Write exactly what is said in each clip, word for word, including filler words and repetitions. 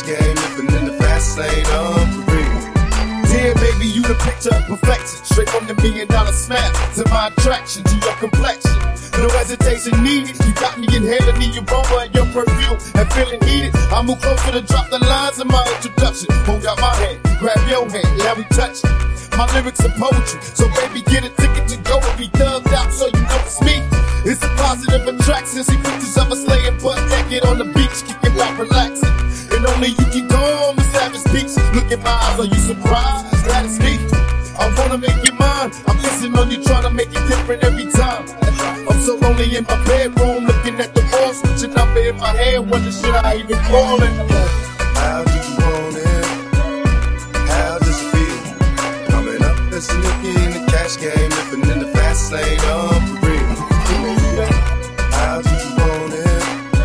game, living in the fast lane, um, for real. Dear baby, you the picture of perfection. Straight from the million dollar smash to my attraction to your complexion. No hesitation needed. You got me inhaling the aroma of your perfume and feeling heated. I move closer to drop the lines in my introduction. Hold out my hand, grab your hand, yeah, we touch it. My lyrics are poetry, so baby, get a ticket to go and be thugged out so you know it's me. It's a positive attraction. See pictures of us laying butt naked on the beach, kicking back, relaxing. And only you can go on the savage beach. Look in my eyes, are you surprised? That is me. I wanna make you mine. I'm missing on you, trying to make it different every time. I'm so lonely in my bedroom, looking at the wall, switching number in my head. Wonder should I even call it? How do you want it? How does it feel? Coming up as a nigga in the cash game, living in the fast lane, um, for real. How do you want it?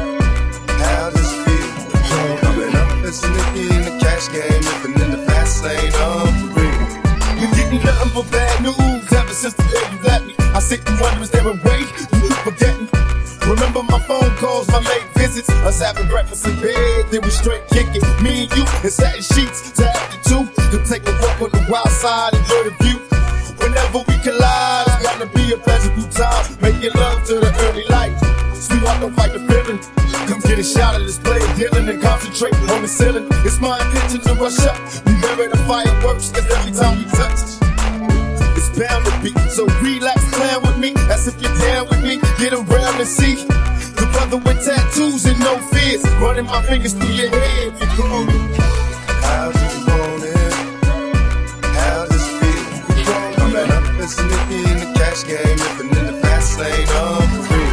How does it feel? Coming up as a nigga in the cash game, living in the fast lane, um, for real. You're getting nothing but bad news ever since the day you left me. I sit and wonder, is there a way you keep forgetting? Remember my phone calls, my late visits, us having breakfast in bed, then we straight kicking. Me and you in satin sheets to have the two, to take a walk on the wild side, enjoy the view. Whenever we collide, it's gonna be a pleasurable time, making love to the early light. Sweetheart, don't fight the feeling. Come get a shot of this play, dealing and concentrate on the ceiling. It's my intention to rush up. We bury the fireworks, cause every time we touch it, it's bound to be. So relax, plan with me, as if you're down with me. Get around and see the brother with tattoos and no fears, running my fingers through your head. If you come on. How do you want it? How does it feel? Coming up as a nigga in the cash game, living in the fast lane, um, for real.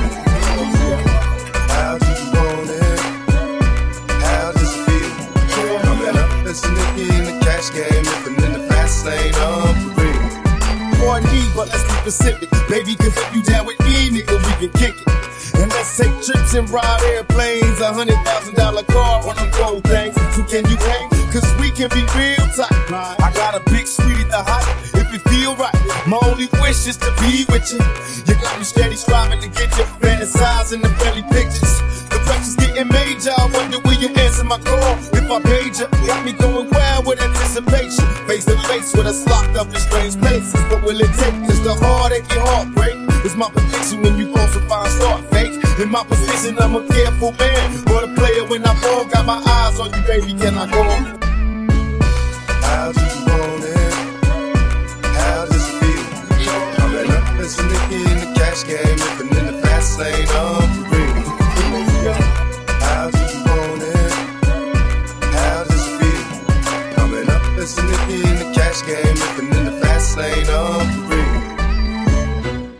How do you want it? How does it feel? Coming up as a nigga in the cash game, living in the fast lane, um, for real. More need, but let's be specific, baby, cause if you down with me, nigga, we can kick it. And let's take trips and ride airplanes, a hundred thousand dollar car on them gold things. So can you hang? Cause we can be real tight. I got a big suite at the height, if it feel right. My only wish is to be with you. You got me steady striving to get you, fantasizing the belly pictures. The pressure's getting major, I wonder will you answer my call if I paid you? Got me going wild with anticipation, face to face with us locked up in strange places. What will it take? Is the heartache and heartbreak? It's my prediction when you falsify and start fake. In my position, I'm a careful man, but a player when I fall. Got my eyes on you, baby, can I go on? How do you want it? How does it feel? Coming up as a nigga in the cash game, living in the fast lane, um, for real. How do you want it? How does it feel? Coming up as a nigga in the cash game, living in the fast lane, um,